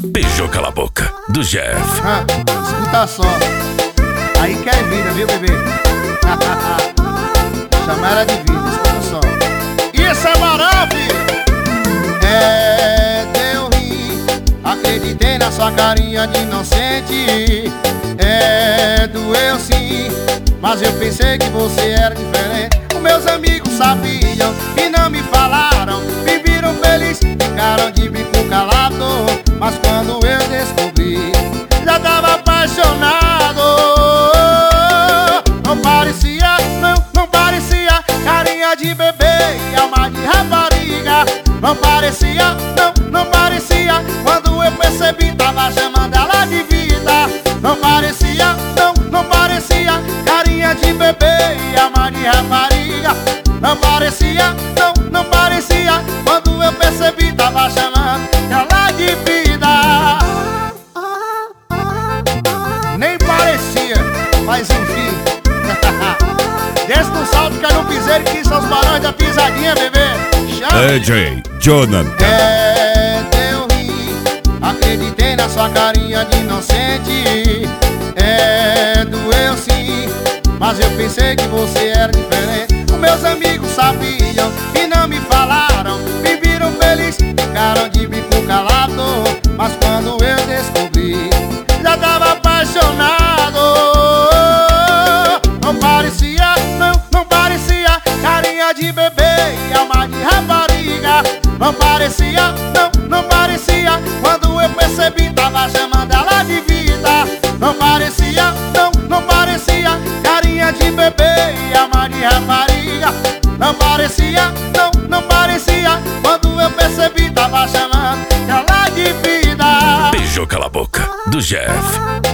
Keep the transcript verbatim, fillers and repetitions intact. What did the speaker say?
Beijou cala a boca, do Jeff. Ah, escuta só. Aí quer vida, viu, bebê? Chama ela de vida, escuta só. Isso é moral, filho. É, deu rim. Acreditei na sua carinha de inocente. É, doeu sim. Mas eu pensei que você era diferente. Os meus amigos sabiam e não me falaram. Me viram feliz, ficaram de bico calado. Mas quando eu descobri, já tava apaixonado. Não parecia, não, não parecia carinha de bebê e alma de rapariga. Não parecia, não, não parecia. Quando eu percebi, tava chamando ela de vida. Não parecia, não, não parecia carinha de bebê e alma de rapariga. Não parecia, não, não parecia. Quando eu percebi, tava chamando ela de vida. Nem parecia, mas enfim. Desce no salto, cai no piseiro, que são os barões da pisadinha, bebê. Chama. D J Jonathan. É, deu rim. Acreditei na sua carinha de inocente. É, doeu sim. Mas eu pensei que você era diferente. Os meus amigos sabiam e não me falaram. Me viram feliz, ficaram de bico calado. Mas quando eu descobri, já tava apaixonado. Não parecia, não, não parecia carinha de bebê e alma de rapariga. Não parecia, não, não parecia. Quando eu percebi, tava chamando ela de vida. Não parecia, não, não parecia carinha de bebê e alma de rapariga. Não parecia, não, não parecia. Quando eu percebi, tava chamando ela de vida. Beijou cala a boca, do Jeff.